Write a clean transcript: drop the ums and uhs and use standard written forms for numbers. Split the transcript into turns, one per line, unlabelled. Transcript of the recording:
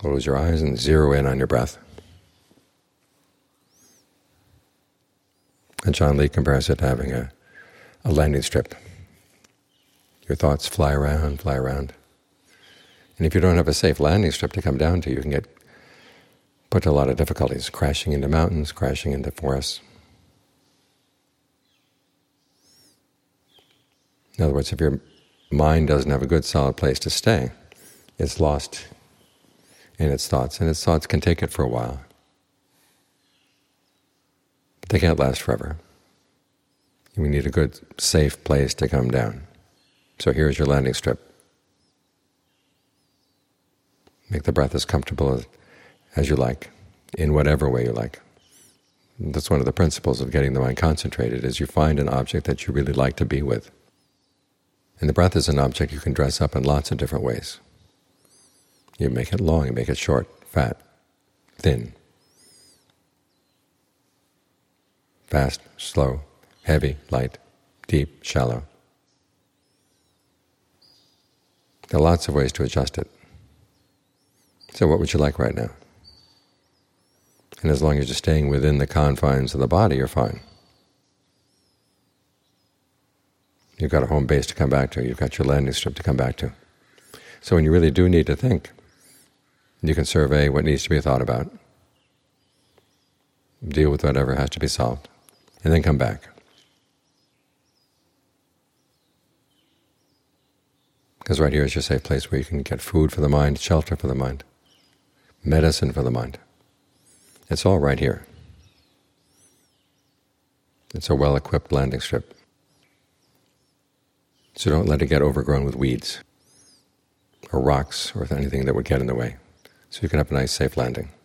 Close your eyes and zero in on your breath. And John Lee compares it to having a landing strip. Your thoughts fly around, fly around. And if you don't have a safe landing strip to come down to, you can get put to a lot of difficulties, crashing into mountains, crashing into forests. In other words, if your mind doesn't have a good solid place to stay, it's lost in its thoughts, and its thoughts can take it for a while. But they can't last forever. We need a good, safe place to come down. So here's your landing strip. Make the breath as comfortable as you like, in whatever way you like. And that's one of the principles of getting the mind concentrated, is you find an object that you really like to be with. And the breath is an object you can dress up in lots of different ways. You make it long, you make it short, fat, thin, fast, slow, heavy, light, deep, shallow. There are lots of ways to adjust it. So what would you like right now? And as long as you're staying within the confines of the body, you're fine. You've got a home base to come back to. You've got your landing strip to come back to. So when you really do need to think, you can survey what needs to be thought about, deal with whatever has to be solved, and then come back. Because right here is your safe place where you can get food for the mind, shelter for the mind, medicine for the mind. It's all right here. It's a well-equipped landing strip. So don't let it get overgrown with weeds or rocks or anything that would get in the way. So you can have a nice, safe landing.